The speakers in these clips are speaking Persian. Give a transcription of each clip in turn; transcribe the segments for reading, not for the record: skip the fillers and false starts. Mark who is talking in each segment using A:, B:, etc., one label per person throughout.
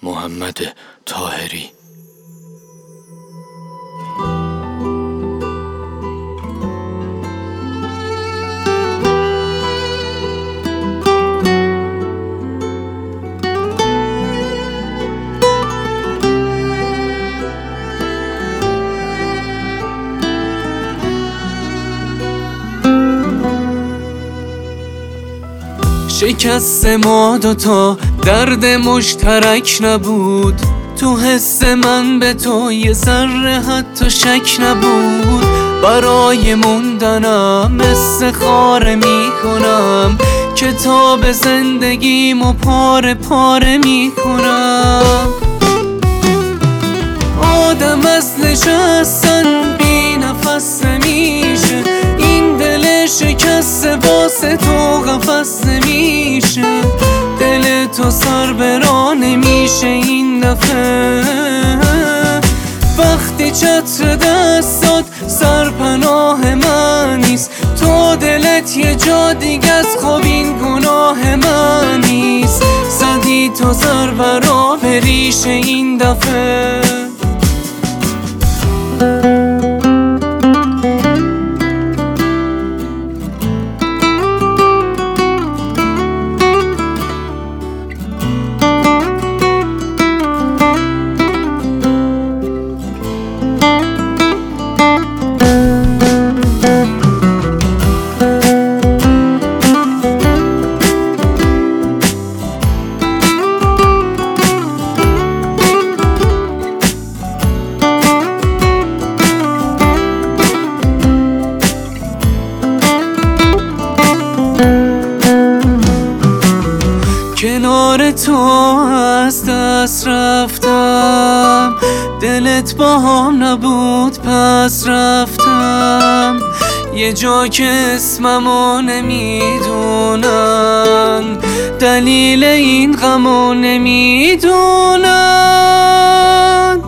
A: محمد طاهری.
B: شکست ما دوتا درد مشترک نبود، تو حس من به تو یه ذره حتی شک نبود. برای موندنم استخاره میکنم، کتاب زندگیمو پاره پاره میکنم. آدم از نشستن بی نفس نمیشه، این دل شکسته واسه تو قفس نمیشه. دل تو سر برا نمیشه این دفعه، وقتی چتر دستات سرپناه من نیست. تو دلت یه جا دیگه از خب این گناه من نیست. زدی تو سر برا بریشه این دفعه. کنار تو از دست رفتم، دلت با هم نبود پس رفتم. یه جا که اسممو نمیدونن، دلیل این غمو نمیدونن.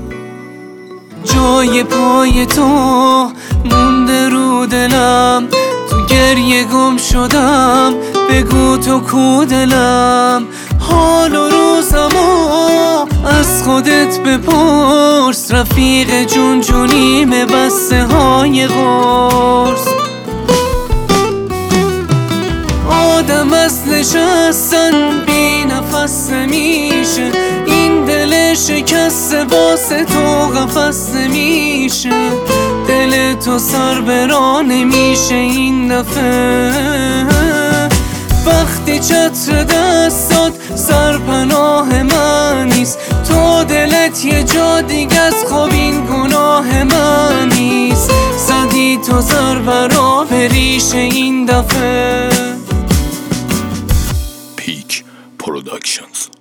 B: جای پای تو مونده رو دلم، تو گریه گم شدم. بگو تو کو دلم، حال و روزمو از خودت بپرس. رفیق جون جونیم بسته های قرص. آدم از نشستن بی نفس نمیشه، این دل شکسته واسه تو قفس نمیشه. دل تو سر برا نمیشه این دفعه، وقتی چتر دستات سرپناه من نیست. تو دلت یه جا دیگه از خب این گناه من نیست. زدی تو سر برا بریشه این دفعه.
A: پیک پروداکشنز.